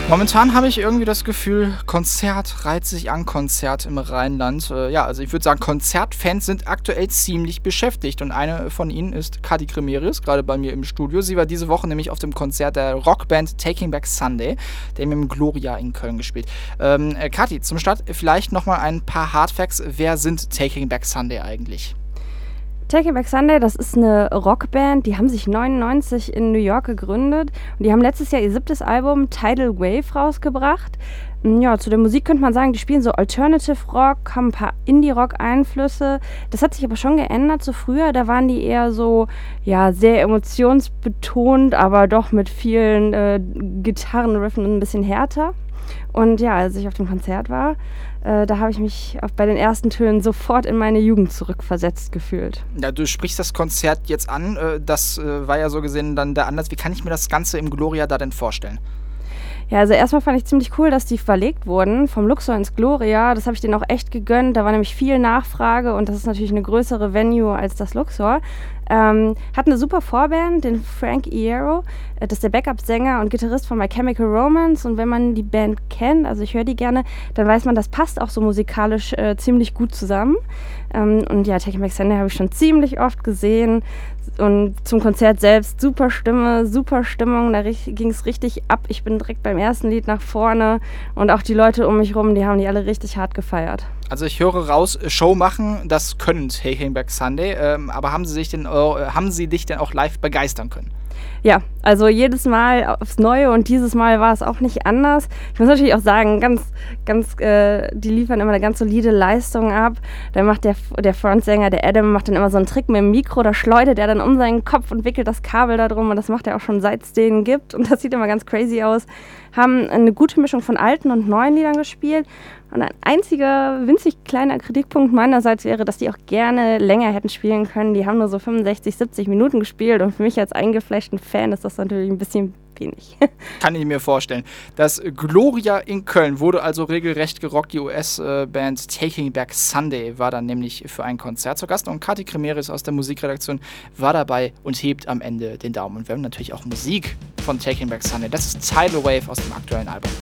Momentan habe ich irgendwie das Gefühl, Konzert reiht sich an Konzert im Rheinland. Also ich würde sagen, Konzertfans sind aktuell ziemlich beschäftigt. Und eine von ihnen ist Kati Kremeris, gerade bei mir im Studio. Sie war diese Woche nämlich auf dem Konzert der Rockband Taking Back Sunday, der im Gloria in Köln gespielt. Kati, zum Start vielleicht nochmal ein paar Hardfacts. Wer sind Taking Back Sunday eigentlich? Taking Back Sunday, das ist eine Rockband, die haben sich 99 in New York gegründet und die haben letztes Jahr ihr 7. Album Tidal Wave rausgebracht. Ja, zu der Musik könnte man sagen, die spielen so Alternative Rock, haben ein paar Indie-Rock-Einflüsse. Das hat sich aber schon geändert zu früher, da waren die eher so, ja, sehr emotionsbetont, aber doch mit vielen Gitarrenriffen und ein bisschen härter. Und ja, als ich auf dem Konzert war, da habe ich mich bei den ersten Tönen sofort in meine Jugend zurückversetzt gefühlt. Ja, du sprichst das Konzert jetzt an. Das war ja so gesehen dann der Anlass. Wie kann ich mir das Ganze im Gloria da denn vorstellen? Ja, also erstmal fand ich ziemlich cool, dass die verlegt wurden vom Luxor ins Gloria. Das habe ich denen auch echt gegönnt. Da war nämlich viel Nachfrage und das ist natürlich eine größere Venue als das Luxor. Hat eine super Vorband, den Frank Iero. Das ist der Backup-Sänger und Gitarrist von My Chemical Romance. Und wenn man die Band kennt, also ich höre die gerne, dann weiß man, das passt auch so musikalisch ziemlich gut zusammen. Und ja, Taking Back Sunday habe ich schon ziemlich oft gesehen. Und zum Konzert selbst, super Stimme, super Stimmung, da ging es richtig ab. Ich bin direkt beim ersten Lied nach vorne und auch die Leute um mich rum, die haben die alle richtig hart gefeiert. Also ich höre raus, Show machen, das können Taking Back Sunday, aber haben sie dich denn auch live begeistern können? Ja, also jedes Mal aufs Neue und dieses Mal war es auch nicht anders. Ich muss natürlich auch sagen, die liefern immer eine ganz solide Leistung ab. Da macht der Frontsänger, der Adam, macht dann immer so einen Trick mit dem Mikro, da schleudert er dann um seinen Kopf und wickelt das Kabel da drum und das macht er auch schon seit es den gibt und das sieht immer ganz crazy aus. Haben eine gute Mischung von alten und neuen Liedern gespielt. Und ein einziger winzig kleiner Kritikpunkt meinerseits wäre, dass die auch gerne länger hätten spielen können. Die haben nur so 65, 70 Minuten gespielt und für mich als eingefleischten Fan ist das natürlich ein bisschen wenig. Kann ich mir vorstellen. Das Gloria in Köln wurde also regelrecht gerockt. Die US-Band Taking Back Sunday war dann nämlich für ein Konzert zu Gast und Kati Kremeris aus der Musikredaktion war dabei und hebt am Ende den Daumen. Und wir haben natürlich auch Musik von Taking Back Sunday. Das ist Tidal Wave aus dem aktuellen Album.